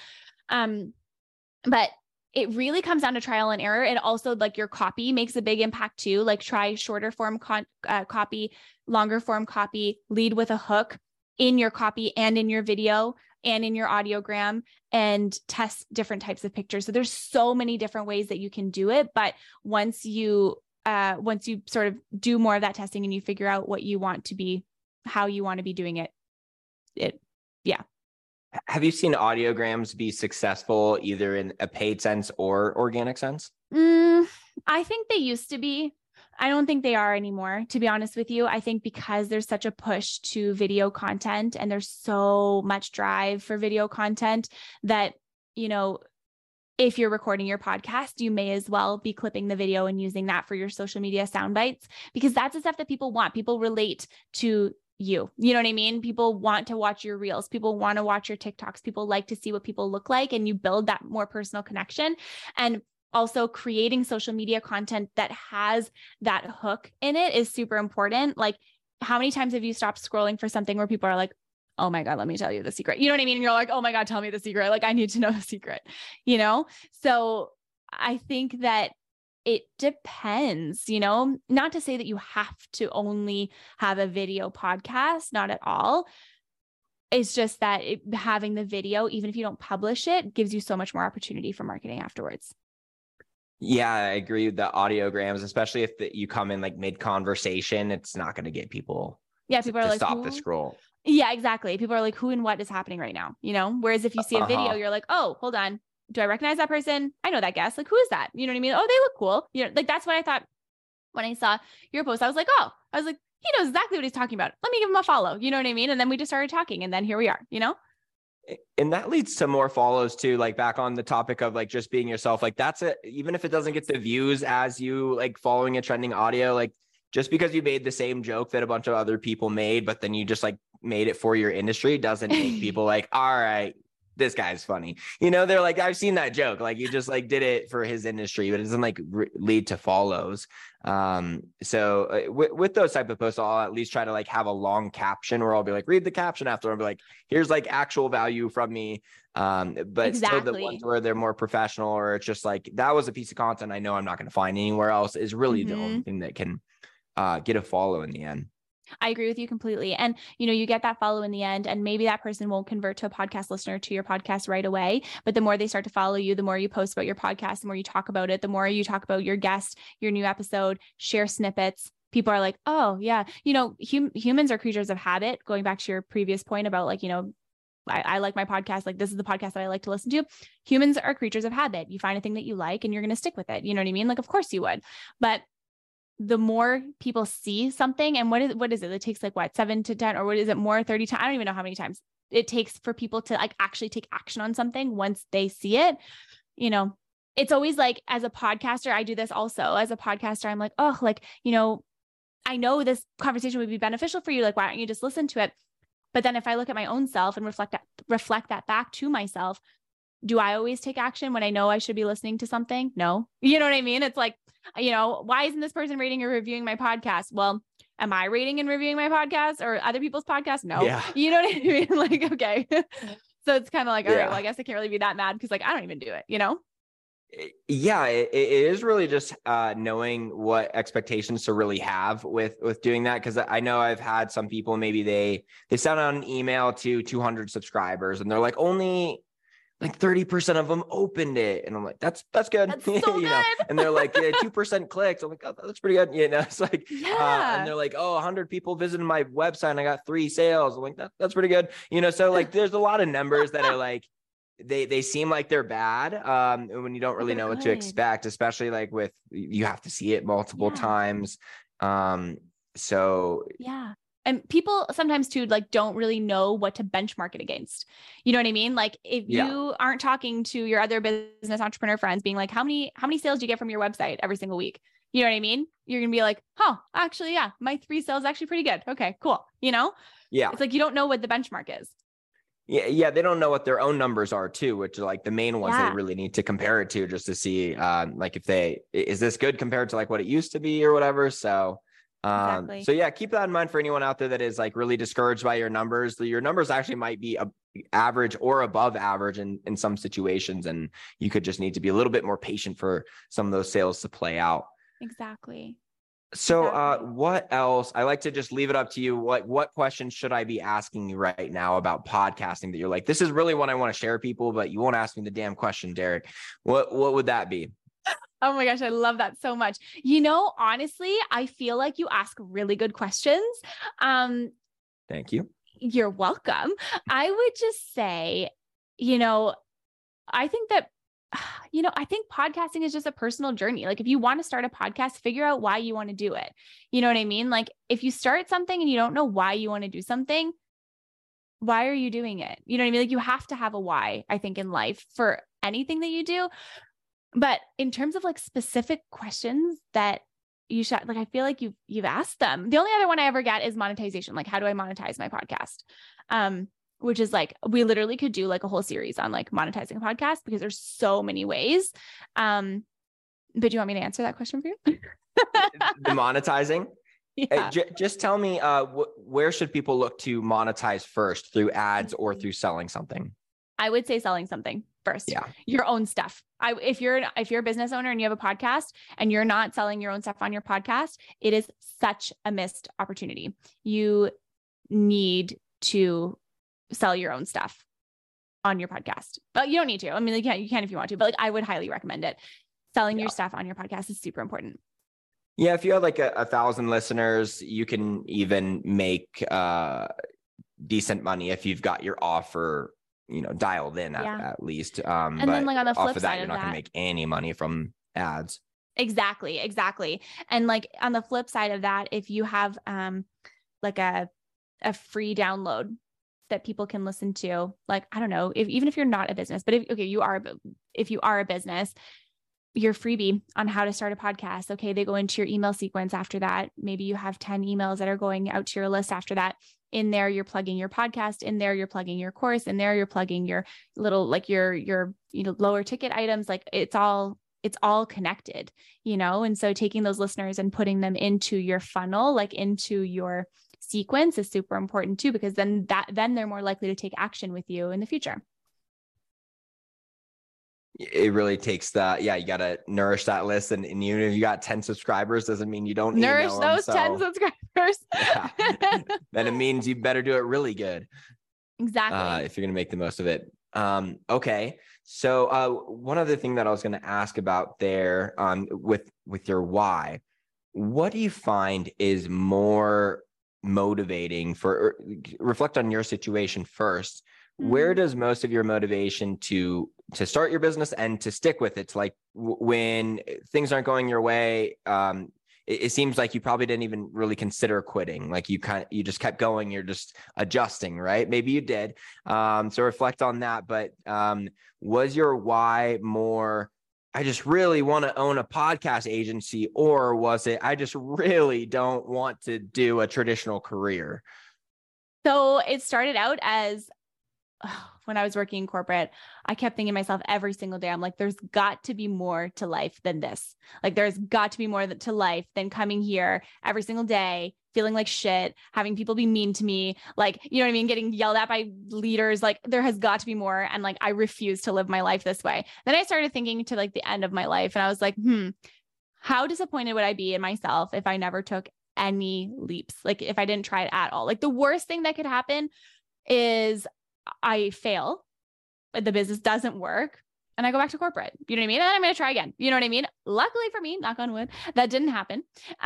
But it really comes down to trial and error. And also your copy makes a big impact too. Try shorter form copy, longer form copy, lead with a hook in your copy and in your video and in your audiogram, and test different types of pictures. So there's so many different ways that you can do it. But once you sort of do more of that testing and you figure out what you want to be how you want to be doing it. Yeah. Have you seen audiograms be successful either in a paid sense or organic sense? I think they used to be. I don't think they are anymore, to be honest with you. I think because there's such a push to video content and there's so much drive for video content that, if you're recording your podcast, you may as well be clipping the video and using that for your social media sound bites, because that's the stuff that people want. People relate to you. You know what I mean? People want to watch your reels. People want to watch your TikToks. People like to see what people look like, and you build that more personal connection. And also creating social media content that has that hook in it is super important. Like, how many times have you stopped scrolling for something where people are like, oh my God, let me tell you the secret. You know what I mean? And you're like, oh my God, tell me the secret. Like, I need to know the secret, So I think that it depends, not to say that you have to only have a video podcast, not at all. It's just that having the video, even if you don't publish it, gives you so much more opportunity for marketing afterwards. Yeah, I agree with the audiograms, especially if you come in like mid conversation, it's not going to get people. People are like, stop the scroll. Yeah, exactly. People are like, who and what is happening right now? Whereas if you see a video, you're like, oh, hold on. Do I recognize that person? I know that guest. Like, who is that? You know what I mean? Oh, they look cool. Like, that's what I thought when I saw your post. I was like, he knows exactly what he's talking about. Let me give him a follow. You know what I mean? And then we just started talking, and then here we are, And that leads to more follows too, like back on the topic of like just being yourself. Like that's it. Even if it doesn't get the views as you like following a trending audio, like just because you made the same joke that a bunch of other people made, but then you just like made it for your industry doesn't make people like, all right, this guy's funny. They're like, I've seen that joke. Like you just like did it for his industry, but it doesn't like lead to follows. So with those type of posts, I'll at least try to like have a long caption where I'll be like, read the caption after. I'll be like, here's like actual value from me. But exactly. Still the ones where they're more professional, or it's just like, that was a piece of content I know I'm not going to find anywhere else, is really the only thing that can get a follow in the end. I agree with you completely. And, you get that follow in the end, and maybe that person won't convert to a podcast listener to your podcast right away. But the more they start to follow you, the more you post about your podcast, the more you talk about it, the more you talk about your guest, your new episode, share snippets. People are like, oh yeah. Humans are creatures of habit. Going back to your previous point about like, I like my podcast. Like, this is the podcast that I like to listen to. Humans are creatures of habit. You find a thing that you like and you're going to stick with it. You know what I mean? Like, of course you would, but the more people see something, and what is it? It takes like 7 to 10, or what is it, more 30 times? I don't even know how many times it takes for people to like actually take action on something once they see it. It's always like, as a podcaster, I do this also. As a podcaster, I'm like, oh, like, I know this conversation would be beneficial for you. Like, why don't you just listen to it? But then if I look at my own self and reflect that back to myself, do I always take action when I know I should be listening to something? No. You know what I mean? It's like, why isn't this person rating or reviewing my podcast? Well, am I rating and reviewing my podcast or other people's podcasts? No. Yeah. You know what I mean? Like, okay. So it's kind of like, all right, well, I guess I can't really be that mad because like, I don't even do it, Yeah, it is really just knowing what expectations to really have with doing that. Because I know I've had some people, maybe they sent out an email to 200 subscribers and they're like, only like 30% of them opened it. And I'm like, that's good. That's so good. And they're like, 2% clicked. I'm like, oh, that's pretty good. It's like, and they're like, 100 people visited my website and I got 3 sales. I'm like, that's pretty good. So like, there's a lot of numbers that are like, they seem like they're bad when you don't really know what to expect, especially like you have to see it multiple times. So yeah. And people sometimes too, like, don't really know what to benchmark it against. You know what I mean? Like, if you aren't talking to your other business entrepreneur friends being like, how many sales do you get from your website every single week? You know what I mean? You're going to be like, oh, actually, yeah, my 3 sales actually pretty good. Okay, cool. Yeah. It's like, you don't know what the benchmark is. Yeah. They don't know what their own numbers are too, which are like the main ones they really need to compare it to, just to see, like, is this good compared to like what it used to be or whatever. So, exactly. So yeah, keep that in mind for anyone out there that is like really discouraged by your numbers. Your numbers actually might be average or above average in some situations. And you could just need to be a little bit more patient for some of those sales to play out. Exactly. So, what else? I like to just leave it up to you. What questions should I be asking you right now about podcasting that you're like, this is really what I want to share people, but you won't ask me the damn question, Derek? What would that be? Oh my gosh, I love that so much. Honestly, I feel like you ask really good questions. Thank you. You're welcome. I would just say, I think that, I think podcasting is just a personal journey. Like if you want to start a podcast, figure out why you want to do it. You know what I mean? Like if you start something and you don't know why you want to do something, why are you doing it? You know what I mean? Like you have to have a why, I think, in life for anything that you do. But in terms of like specific questions that you should, like, I feel like you've asked them. The only other one I ever get is monetization. Like, how do I monetize my podcast? Which is like, we literally could do like a whole series on like monetizing a podcast because there's so many ways. But do you want me to answer that question for you? The monetizing? Yeah. Just tell me, where should people look to monetize first, through ads or through selling something? I would say selling something first. Yeah. Your own stuff. If you're a business owner and you have a podcast and you're not selling your own stuff on your podcast, it is such a missed opportunity. You need to sell your own stuff on your podcast, but you don't need to. I mean, you can if you want to, but like I would highly recommend it. Selling your stuff on your podcast is super important. Yeah. If you have like 1,000 listeners, you can even make decent money if you've got your offer, dialed in at least. And then like on the flip side you're not going to make any money from ads. Exactly. And like on the flip side of that, if you have like a free download that people can listen to, like, I don't know, even if you're not a business, but if you are a business, your freebie on how to start a podcast. Okay. They go into your email sequence after that. Maybe you have 10 emails that are going out to your list after that. In there, you're plugging your podcast. In there, you're plugging your course. In there, you're plugging your little, like your lower ticket items. Like it's all connected, And so taking those listeners and putting them into your funnel, like into your sequence, is super important too, because then they're more likely to take action with you in the future. It really takes that. Yeah. You got to nourish that list. And even if you got 10 subscribers, doesn't mean you don't nourish those 10 subscribers. Yeah. Then it means you better do it really good. Exactly. If you're going to make the most of it. Okay. So one other thing that I was going to ask about there, with your why, what do you find is more motivating reflect on your situation first. Where does most of your motivation to start your business and to stick with it, like when things aren't going your way, it seems like you probably didn't even really consider quitting. Like you just kept going. You're just adjusting, right? Maybe you did. So reflect on that. But was your why more, I just really want to own a podcast agency, or was it, I just really don't want to do a traditional career? So it started out as, when I was working in corporate, I kept thinking to myself every single day, I'm like, there's got to be more to life than this. Like, there's got to be more to life than coming here every single day, feeling like shit, having people be mean to me. Like, you know what I mean? Getting yelled at by leaders. Like, there has got to be more. And like, I refuse to live my life this way. Then I started thinking to like the end of my life. And I was like, how disappointed would I be in myself if I never took any leaps? Like if I didn't try it at all. Like the worst thing that could happen is I fail, but the business doesn't work and I go back to corporate. You know what I mean? And I'm going to try again. You know what I mean? Luckily for me, knock on wood, that didn't happen.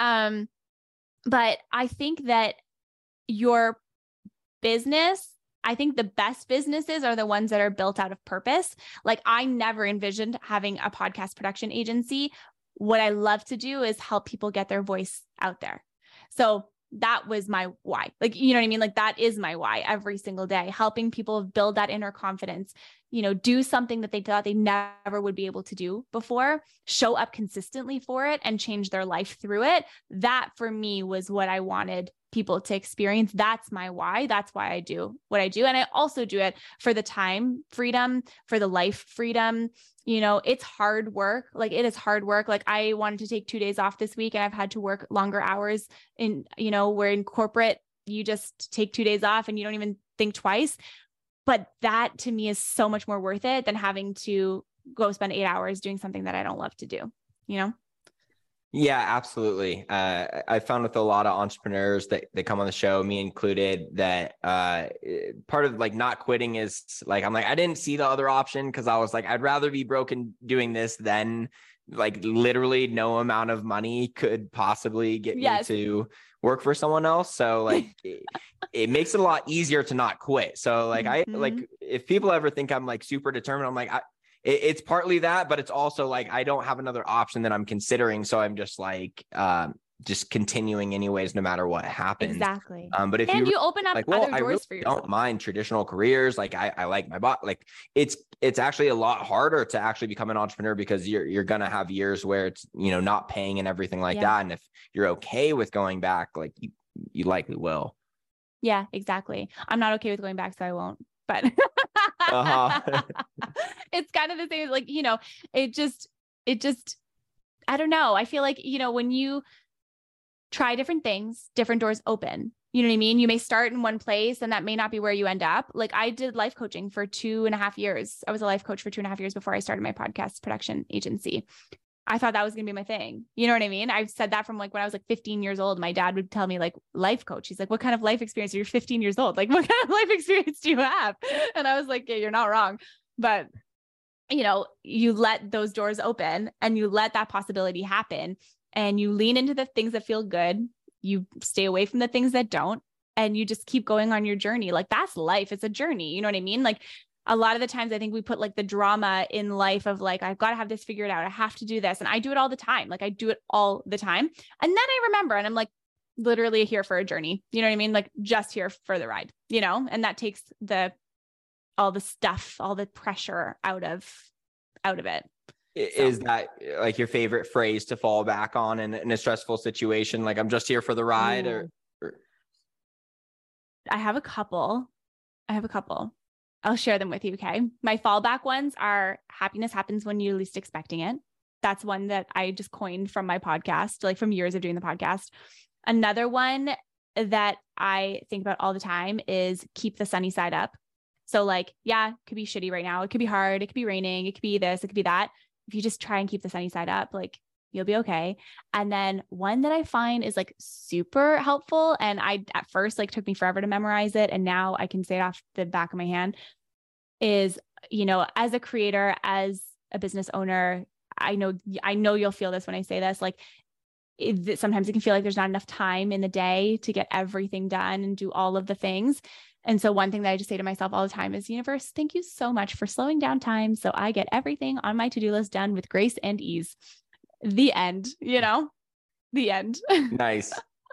But I think that your business, I think the best businesses are the ones that are built out of purpose. Like I never envisioned having a podcast production agency. What I love to do is help people get their voice out there. So that was my why. Like, you know what I mean? Like that is my why every single day, helping people build that inner confidence, do something that they thought they never would be able to do before, show up consistently for it and change their life through it. That for me was what I wanted people to experience. That's my why. That's why I do what I do. And I also do it for the time freedom, for the life freedom. It's hard work. Like it is hard work. Like I wanted to take 2 days off this week and I've had to work longer hours where in corporate, you just take 2 days off and you don't even think twice. But that to me is so much more worth it than having to go spend 8 hours doing something that I don't love to do, Yeah, absolutely. I found with a lot of entrepreneurs that come on the show, me included, that part of like not quitting is like, I'm like, I didn't see the other option because I was like, I'd rather be broken doing this than like literally no amount of money could possibly get me to work for someone else. So like it makes it a lot easier to not quit. So like I like if people ever think I'm like super determined, I'm like, it's partly that, but it's also like I don't have another option that I'm considering. So I'm just like just continuing anyways, no matter what happens. Exactly. But if you open up like, well, other doors I really for yourself. don't mind traditional careers. Like I like my bot. Like it's actually a lot harder to actually become an entrepreneur because you're gonna have years where it's, you know, not paying and everything like that. And if you're okay with going back, like you likely will. Yeah, exactly. I'm not okay with going back, so I won't. But it's kind of the same. Like, you know, it just, I don't know. I feel like, you know, when you try different things, different doors open. You know what I mean? You may start in one place and that may not be where you end up. Like I did life coaching for 2.5 years. I was a life coach for 2.5 years before I started my podcast production agency. I thought that was going to be my thing. You know what I mean? I've said that from like when I was like 15 years old. My dad would tell me like life coach. He's like, what kind of life experience? You're 15 years old. Like what kind of life experience do you have? And I was like, yeah, you're not wrong. But you know, you let those doors open and you let that possibility happen and you lean into the things that feel good. You stay away from the things that don't, and you just keep going on your journey. Like that's life. It's a journey. You know what I mean? Like a lot of the times I think we put like the drama in life of like, I've got to have this figured out. I have to do this. And I do it all the time. Like I do it all the time. And then I remember and I'm like literally here for a journey. You know what I mean? Like just here for the ride, you know, and that takes all the stuff, all the pressure out of it. Is that like your favorite phrase to fall back on in a stressful situation? Like I'm just here for the ride or... I have a couple. I'll share them with you. Okay. My fallback ones are happiness happens when you're least expecting it. That's one that I just coined from my podcast, like from years of doing the podcast. Another one that I think about all the time is keep the sunny side up. So like, yeah, it could be shitty right now. It could be hard. It could be raining. It could be this, it could be that. If you just try and keep the sunny side up, like you'll be okay. And then one that I find is like super helpful. And I, at first, like took me forever to memorize it. And now I can say it off the back of my hand is, you know, as a creator, as a business owner, I know you'll feel this when I say this, like sometimes it can feel like there's not enough time in the day to get everything done and do all of the things. And so one thing that I just say to myself all the time is, universe, thank you so much for slowing down time so I get everything on my to-do list done with grace and ease. The end, you know, the end. Nice.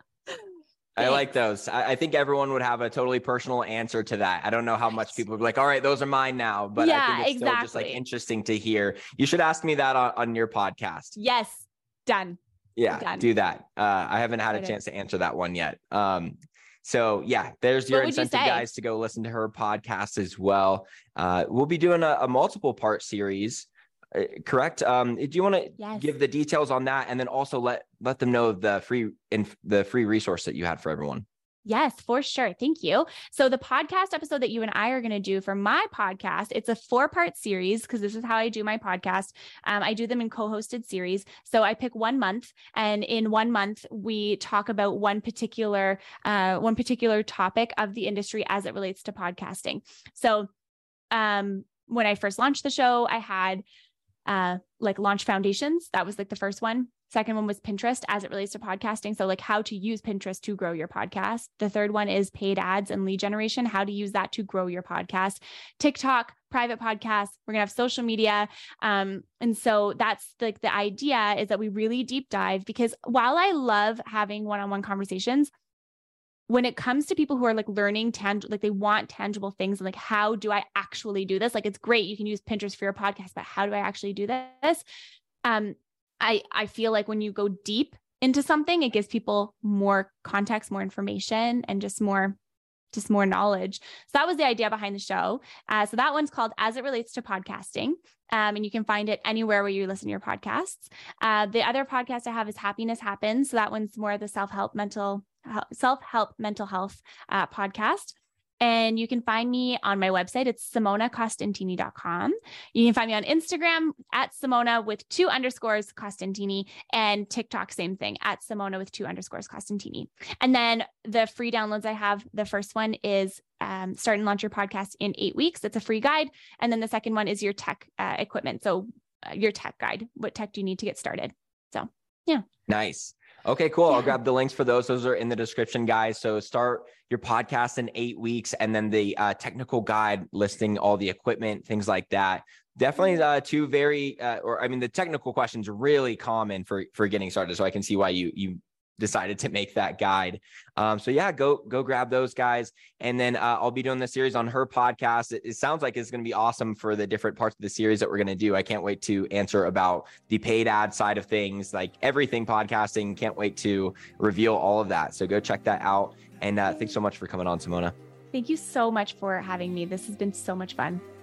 I like those. I think everyone would have a totally personal answer to that. I don't know how much people would be like, all right, those are mine now, but yeah, I think it's still just like interesting to hear. You should ask me that on your podcast. Yes. Done. Yeah, Done. Do that. I haven't had a chance to answer that one yet. So yeah, there's your incentive, guys, to go listen to her podcast as well. We'll be doing a multiple part series, correct? Do you want to give the details on that, and then also let them know the free resource that you had for everyone? Yes, for sure. Thank you. So the podcast episode that you and I are going to do for my podcast, it's a 4-part series because this is how I do my podcast. I do them in co-hosted series. So I pick 1 month, and in 1 month, we talk about one particular topic of the industry as it relates to podcasting. So when I first launched the show, I had like launch foundations. That was like the first one. Second one was Pinterest as it relates to podcasting. So like how to use Pinterest to grow your podcast. The third one is paid ads and lead generation, how to use that to grow your podcast. TikTok, private podcasts, we're going to have social media. And so that's like the idea is that we really deep dive, because while I love having one-on-one conversations, when it comes to people who are like learning like they want tangible things, and like, how do I actually do this? Like, it's great. You can use Pinterest for your podcast, but how do I actually do this? I feel like when you go deep into something, it gives people more context, more information, and just more knowledge. So that was the idea behind the show. So that one's called As It Relates to Podcasting. And you can find it anywhere where you listen to your podcasts. The other podcast I have is Happiness Happens. So that one's more of the self-help mental health podcast. And you can find me on my website. It's SimonaCostantini.com. You can find me on Instagram at Simona with 2 underscores Costantini, and TikTok, same thing, at Simona with 2 underscores Costantini. And then the free downloads I have, the first one is Start and Launch Your Podcast in 8 weeks. It's a free guide. And then the second one is your tech equipment. So your tech guide. What tech do you need to get started? So, yeah. Nice. Okay, cool. Yeah. I'll grab the links for those. Those are in the description, guys. So start your podcast in 8 weeks, and then the technical guide listing all the equipment, things like that. Definitely two very, the technical questions are really common for getting started. So I can see why you decided to make that guide. So yeah, go grab those, guys. And then I'll be doing the series on her podcast. It sounds like it's going to be awesome for the different parts of the series that we're going to do. I can't wait to answer about the paid ad side of things, like everything podcasting. Can't wait to reveal all of that. So go check that out. And thanks so much for coming on, Simona. Thank you so much for having me. This has been so much fun.